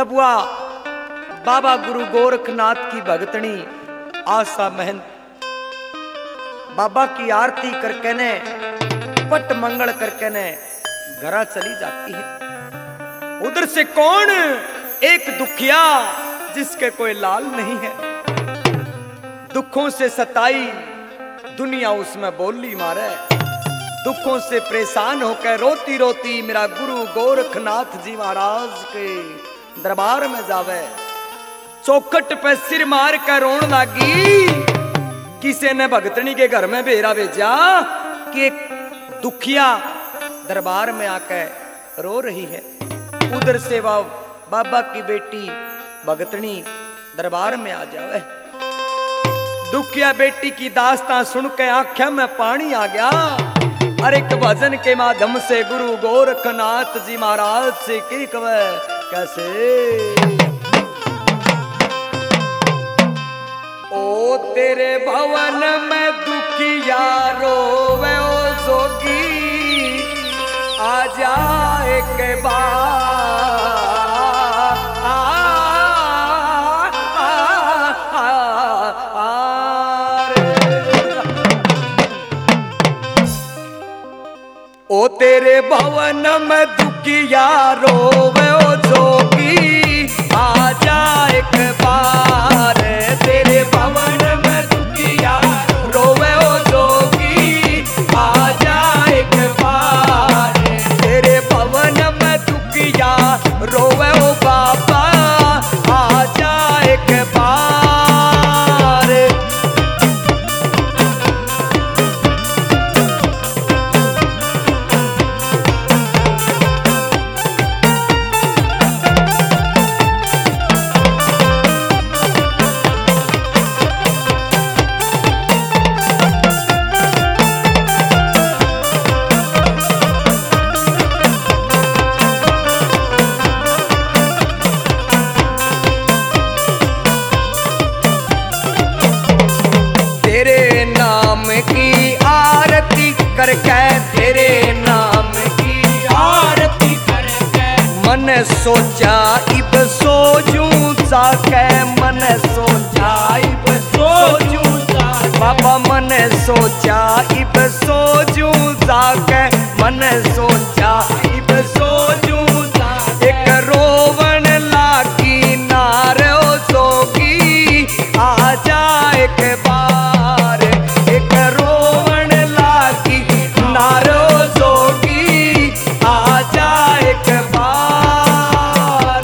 जब वह बाबा गुरु गोरखनाथ की भगतनी आशा महंत बाबा की आरती करके ने पट मंगल करके ने घरा चली जाती है। उधर से कौन एक दुखिया जिसके कोई लाल नहीं है, दुखों से सताई दुनिया उसमें बोली मारे, दुखों से परेशान होकर रोती रोती मेरा गुरु गोरखनाथ जी महाराज के दरबार में जावे। चौखट पे सिर मार कर रोन लगी। किसी ने भगतनी के घर में बेरा भेजा कि एक दुखिया दरबार में आकर रो रही है। उधर से वह बाबा की बेटी भगतनी दरबार में आ जावे। दुखिया बेटी की दास्तां सुन के आंखों में पानी आ गया। और एक भजन के माध्यम से गुरु गोरखनाथ जी महाराज से की कवे कैसे। ओ तेरे भवन में दुखिया रोवे ओ जोगी, आ जाए के बाद ओ तेरे भवन में दुखिया रोवे ओ जोगी, आ जाए एक बार। तेरे भवन में दुखिया रोवे ओ जोगी, आ जाए एक बार। तेरे भवन में दुखिया रोवे ओ बाबा, आ जाए एक बार। तेरे नाम की आरती करके, तेरे नाम की आरती करके, मन सोचा इब सोजूं जाके, मन सोचा इब सोजूं जाके, बाबा मन सोचा इब सोजूं जाके, मन सोचा इब सोजूं जाके। एक रोवन लागी नार ओ जोगी, आ जाए के बार। एक रोवन लागी नारो जोगी, आ जाए के बार।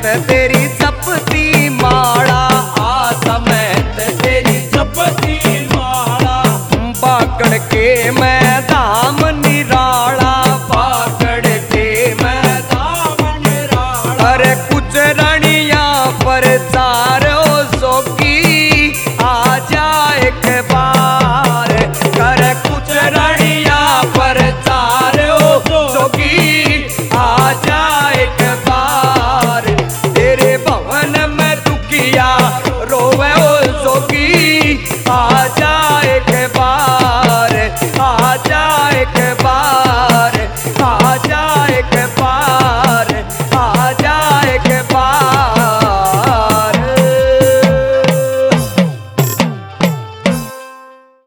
मैं तेरी